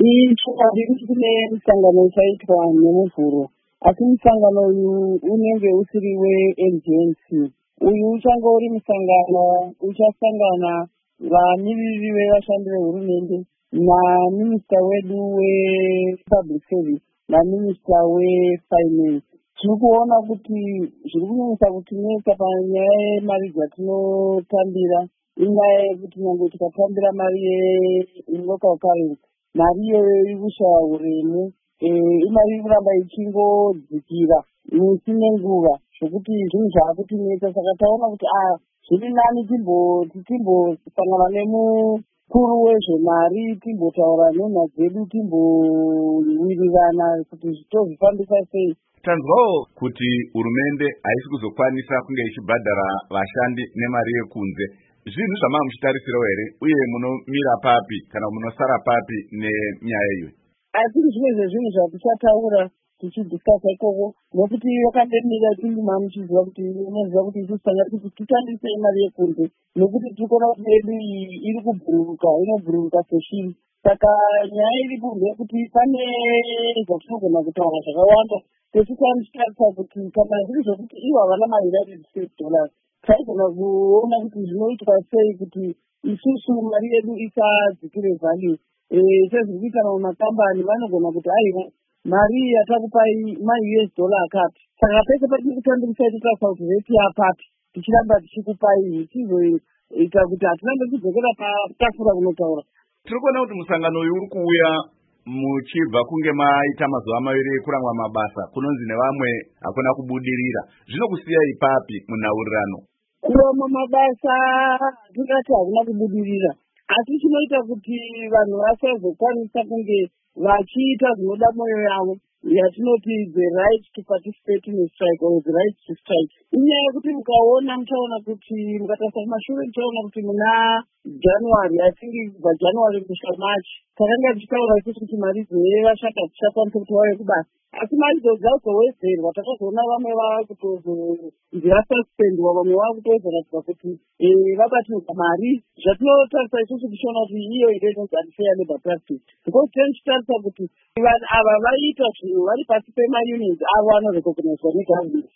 Ichokwadi kuti kune musangano uchaitwa nemuvhuro, asi musangano uyu unenge usiri weNGNC. Uyu uchangori musangano uchasangana vamiriri vevashandi vehurumende naminista wedu wepublic service naminista wefinance. Tiri kuona kuti zviri kunyanyisa kutinetsa panyaya yemari dzatinotambira inyaya yekuti nyange tikatambira mari yelocal currency, mari iyoyo iri kushaya uremu. Imari iri kuramba ichingodzikira musi nenguva zvokuti zvinhu zvaakutinetsa. Saka taona kuti zviri nani timbosangana nemukuru wezvemari, timbotaura nhunha dzedu, timbowirirana kuti tozvifambisa sei. Tanzwawo kuti hurumende haisi kuzokwanisa kunge ichibhadhara vashandi nemari yekunze. Zvinhu zvamanga muchitarisirawo here uye munomira papi kana munosara papi nenyaya iyo? Asi zvimwe zvezvinhu zvatichataura tichidhiskasa ikoko, nokuti vakandemira tindima muchiziva kuti unoziva kuti isusu tanga kuti tishandise mari yekunze, nokuti tirikuona kuti yedu iyi iri kubhururuka, inobhururuka seshiri. Saka nyaya iripo ndeyekuti pane zvatinogona kutaura zvakawanda techikwanisa kuti kana zviri zvokuti ivo havana maUnited States dollars, taigona kuona kuti zvinoitwa sei kuti isusu mari yedu isadzikire value. Sezviri kuita mamwe makambani vanogona kuti aiwa mari yatakupai maUS dollar akati, saka pese patiri kutambirisa titarisa kuti reti yapati tichiramba tichikupai tichizoita kuti hatirambe tidzokera patafura kunotaura. Tiri kuona kuti musangano uyu uri kuuya muchibva kunge maita mazuva maviri kurangwa mabasa, kunonzi nevamwe hakuna kubudirira. Zvinokusiyai papi munhaurirano? Kurangwa mabasa tingati hakuna kubudirira, asi chinoita kuti vanhu vasazokwanisa kunge vachiita zvinoda mwoyo yavo, yatinoti the right to participate in a strike or the right to strike. Inyaya yekuti mukaona muchaona kuti mukatarisa kumashure muchaona kuti muna January, I think kubva January kusvika March, takanga tichitaura isusu kuti mari dzevashaka dzichakwanisa kuti vauye kubasa, asi mari dzazowedzerwa. Takazoona vamwe vakutozonzi vasuspendwa, vamwe vakutozoratidzwa kuti vabatirwa mari. Zvatinotarisa isusu tichiona kuti iyo inonzi unfair labor practice, because tichitarisa kuti vanhu ava vaita zvinhu vari pasi pemayunions avo anorecognizwa negovernment.